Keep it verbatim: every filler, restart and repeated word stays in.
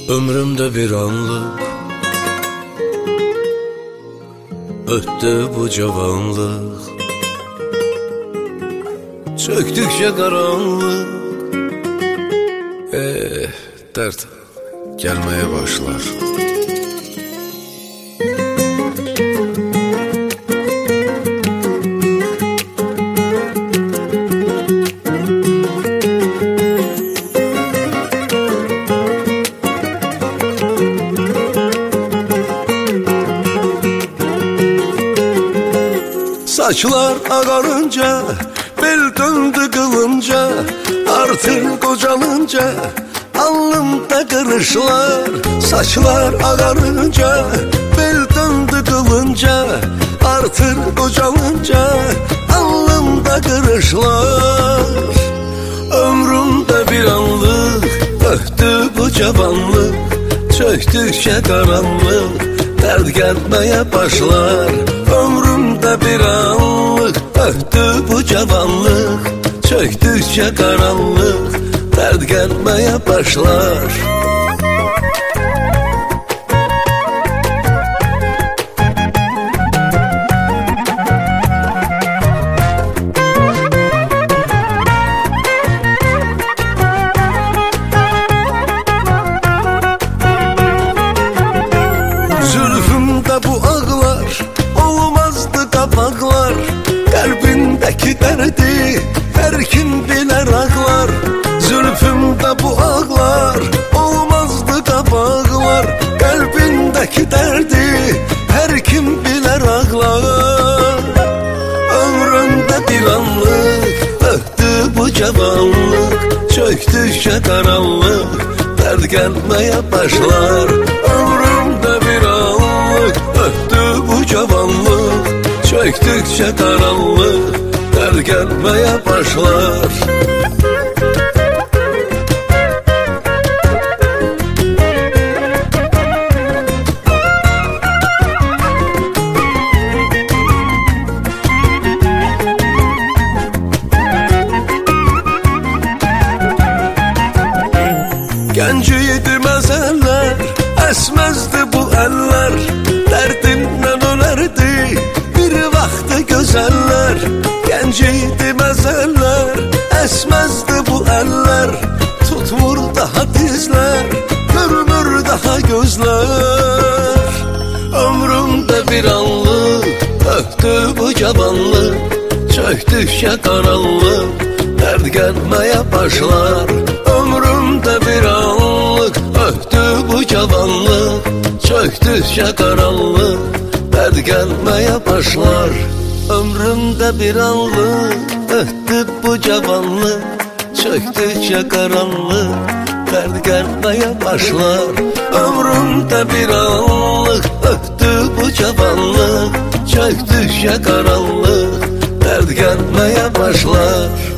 Ömrümde bir anlık öttü bu cavanlık, çöktükçe karanlık. Eh, dert gelmeye başlar. Saçlar ağarınca, bel döndü kılınca, artık kocalınca alnımda kırışlar. Saçlar ağarınca, bel döndü kılınca, artık kocalınca alnımda kırışlar. Ömrümde bir anlık öttü bu cavanlık, çöktükçe karanlık dert gelmeye başlar. Ömrümde bir anlık öttü bu cavanlık, çöktükçe karanlık dert gelmeye başlar. Zülfümde bu ağlar, olmazdı kapaklar, kalbindeki derdi her kim biler ağlar. Zülfümde bu ağlar, olmazdı kapaklar, kalbindeki derdi her kim biler ağlar. Ömrümde bir anlık öttü bu cavanlık, çöktükçe karanlık dert gelmeye başlar. Ömrümde bir anlık öttü bu cavanlık, çöktükçe karanlık dert gelmeye başlar. Genciydi mezeller, esmezdi bu eller, derdimden ölerdi bir vakti güzeller. Genciydi mezeller, esmezdi bu eller, tutmur daha dizler, görmür daha gözler. Ömrümde bir anlık öttü bu cavanlık, çöktükçe karanlık dert gelmeye başlar. Ömrümde bir anlık öttü bu cavanlık, çöktükçe karanlık dert gelmeye başlar. Ömrümde bir anlık öttü bu cavanlık, çöktükçe karanlık dert gelmeye başlar. Ömrümde bir anlık öttü bu cavanlık, çöktükçe karanlık dert gelmeye başlar.